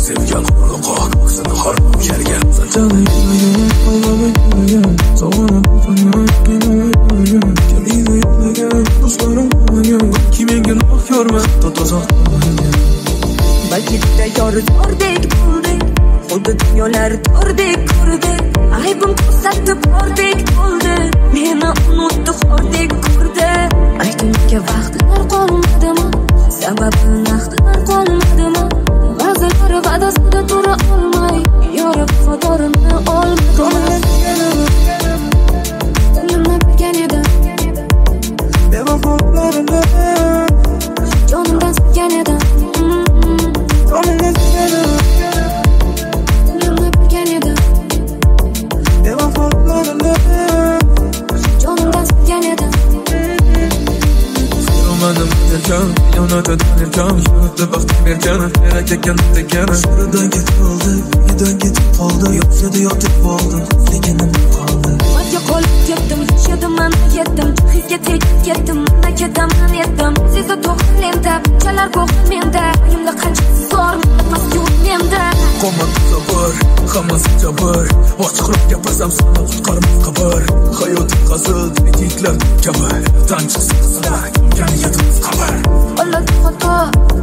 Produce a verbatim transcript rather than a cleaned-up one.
sevgan qo'rqoq ko'ksini harqib kelgan sanchali yuragim qolmay yuragim sog'inib o'tmayman kimingni yo'qlagan do'stlarim qolmagan kim menga gunoh ko'rma to'to'zoq qolmagan balki juda yoridek bo'ldik xuddi dunyolar tordek ko'rdi aybim ko'rsatib bordek bo'ldi meni unutdi xordek ko'rdi aytgunga vaqtlar qolmadimi sababi naqdlar qolmadimi ba'zilar va'dasida tura olmay yorib fotorini olmadimi nima bilgan edim bevafolarni jonimdan sevgan edim jonimdan sevgan edim nima bilgan edim bevafolarni jonimdan sevgan edim Romanım erken, yonatadan erken Şurada baktım erken, merak etken tekken Şuradan ketip oldu, birden ketip oldu Yoksa da yotib oldu, sekinim kaldı Madya qolib ketdim, yashadim, mana yetdim Hizga tegib ketdim, mana ketaman yetdim Sezdi to'g'rimda, bunchalar ko'ngil menda Oyimda qancha zor, nafas yo'q menda Qo'mat sabr, hammasi jabr Ochiqroq gapirsam seni qutqarmas qabr Hayotim qazil, yigitlar kabi Tanchiqsiz qizlar, kimgani yetimiz qabr Ola xato